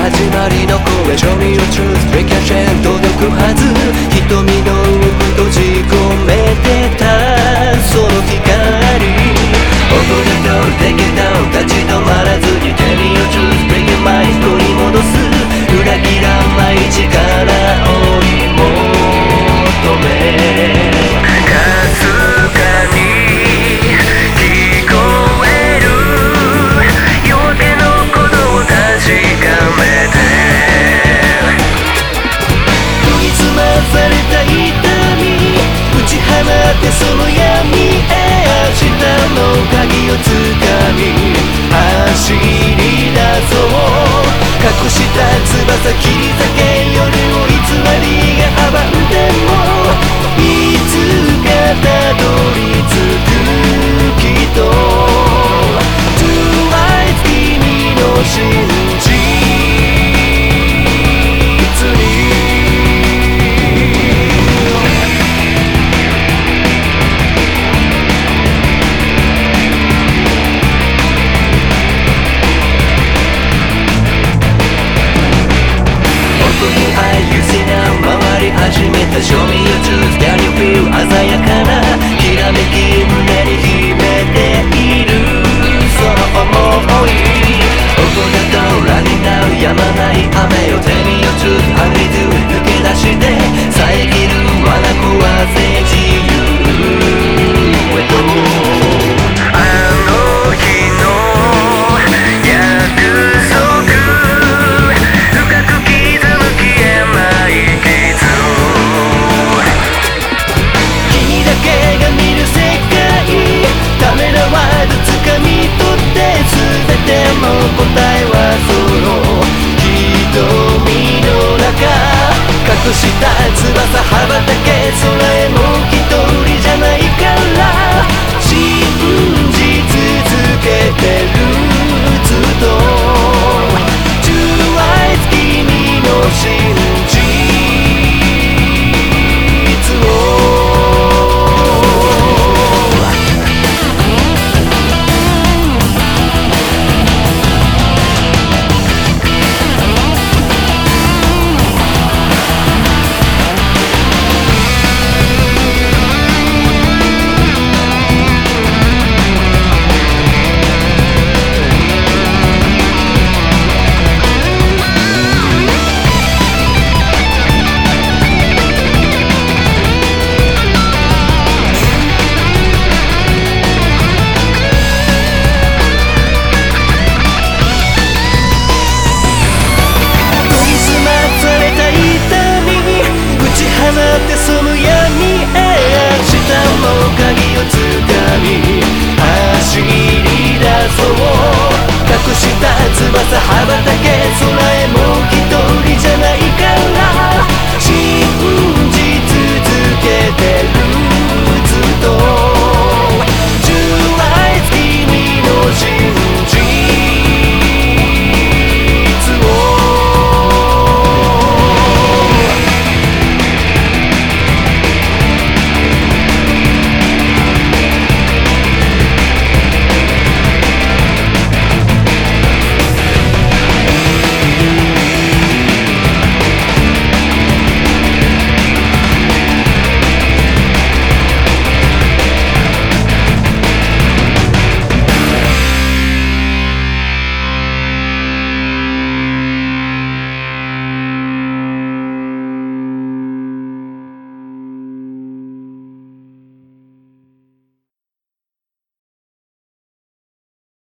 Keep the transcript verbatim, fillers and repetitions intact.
始まりの声 Show me your truth, break your chain 届くはず瞳の奥閉じ込めてたその光 Open the door, take it down 立ち止まらずに Tell me your truth, break your mind 取り戻す裏切らない力を追い求めかすかに聞こえる夜明けの鼓動を確かめて研ぎ澄まされた痛み打ち放ってその闇へ明日の鍵をつかみ走り出そう隠した翼切り裂け夜を偽りが阻んでもいつかたどり着くきっと Two eyes 君の真実に始めた Show me your truth, can you feel 鮮やかなきらめき胸に秘めているその想い Open the door, running now 止まない雨よ Tell me your truth, how we do 抜け出して遮る罠壊せ自由へとあの日の約束深く刻む消えない傷君だけが見る世界ためらわず掴み取って全ての答えはその瞳の中隠した翼羽ばたけ空へもう一人じゃないから信じ続けてるずっと Two eyes 君の真実をその闇へ明日の鍵をつかみ走り出そう隠した翼羽ばたけ